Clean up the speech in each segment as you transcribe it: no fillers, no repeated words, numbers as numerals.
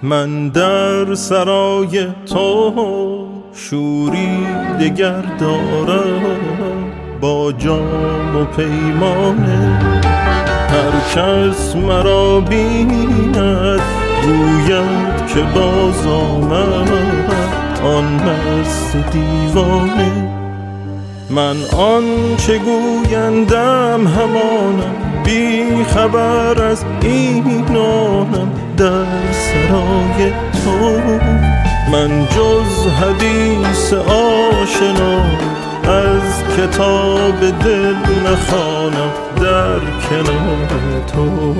من در سرای تو شوری دگر دارم با جام و پیمانه. هر کس مرا بیند گوید که باز آمد آن مست دیوانه. من آن چه گویندم همانم، بی خبر از اینانم در سرای تو. من جز حدیث آشنا از کتاب دل نخوانم در کنار تو.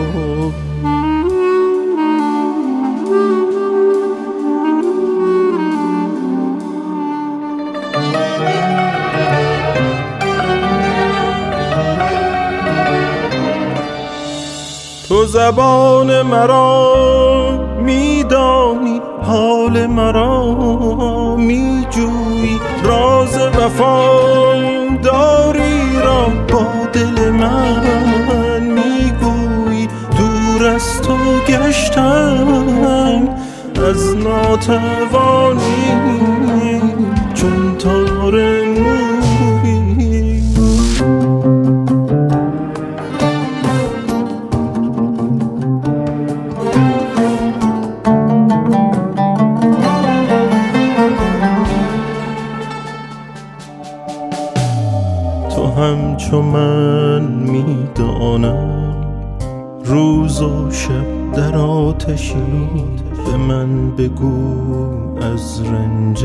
تو زبان مرا میدانی، حال مرا میجویی، راز وفا داری را با دل من میگویی. دور از تو گشتم از ناتوانی چون تار مویی. تو همچو من میدانم روز و شب در آتشی، به من بگو از رنج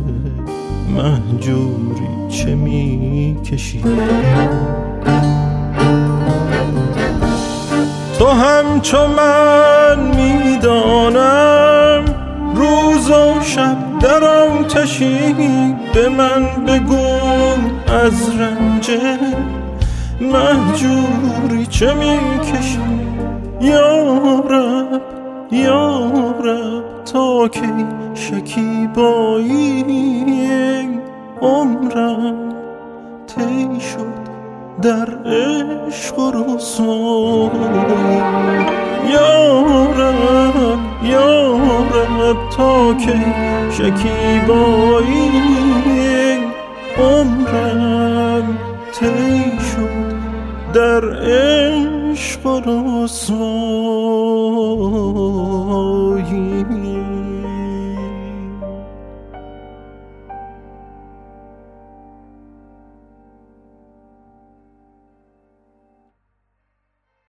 مهجوری چه میکشی. تو همچو من میدانم روز و شب در آتشی، به من بگو از رنج مهجوری چه میکشی. یا رب یا رب تا کی شکیبایی عمرم طی شد در عشق و رسوایی. یا رب تا کی شکیبایی عمرم طی شد در عشق و رسوایی.